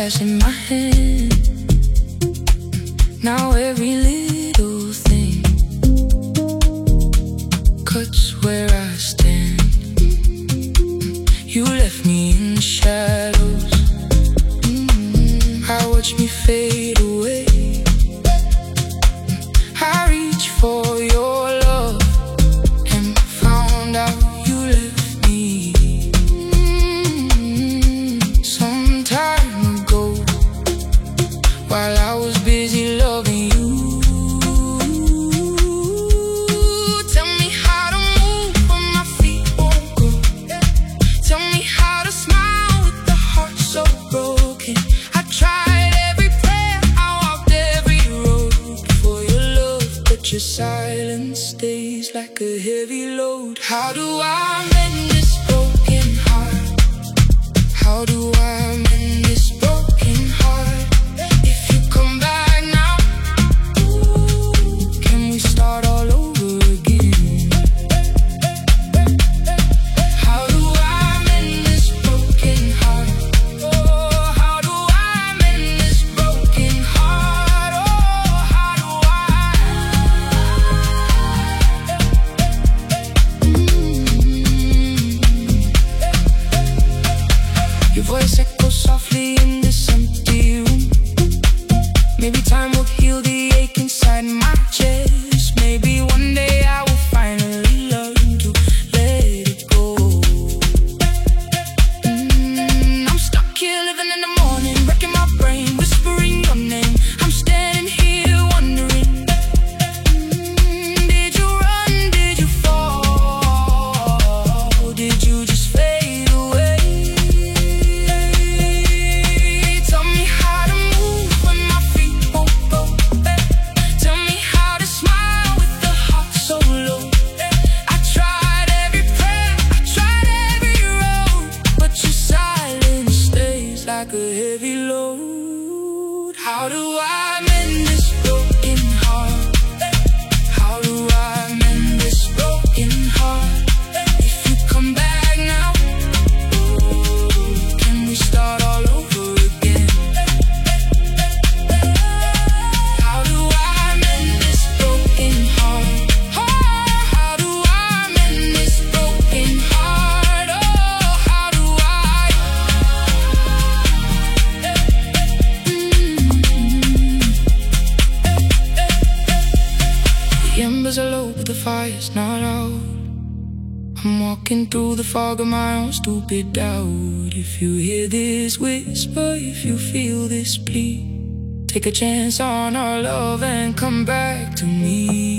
glass in my hand. Now every little thing cuts where I stand. You left me in the shadows. I watch me fade away. I reach for your love and found out you left me some time ago, while I was busy loving you. Tell me how to move when my feet won't go. Tell me how to smile with the heart so broken. I tried every prayer, I walked every road for your love, but your silence stays like a heavy load. How do I mend this broken heart? How do I mend this broken heart? If you come back now, can we start all over again? How do I mend this broken heart? Oh, how do I mend this broken heart? Oh, how do Your voice echoes softly in this empty room. Maybe time will heal the ache inside my chest. Maybe one day I will finally learn to let it go. I'm stuck here living in the morning, wrecking my brain, whispering your name. I'm standing here wondering, did you run, did you fall, did you just fade away? Tell me how to move when my feet won't go. Tell me how to smile with the heart so low. I tried every prayer, I tried every road, but your silence stays like a heavy load. How do I mend this broken heart? How do I mend this broken heart? If you come back now, can we start all over again? How do I mend this broken heart? Oh, how do I mend this broken heart? Oh, how do The embers are low, but the fire's not out. I'm walking through the fog of my own stupid doubt. If you hear this whisper, if you feel this plea, take a chance on our love and come back to me.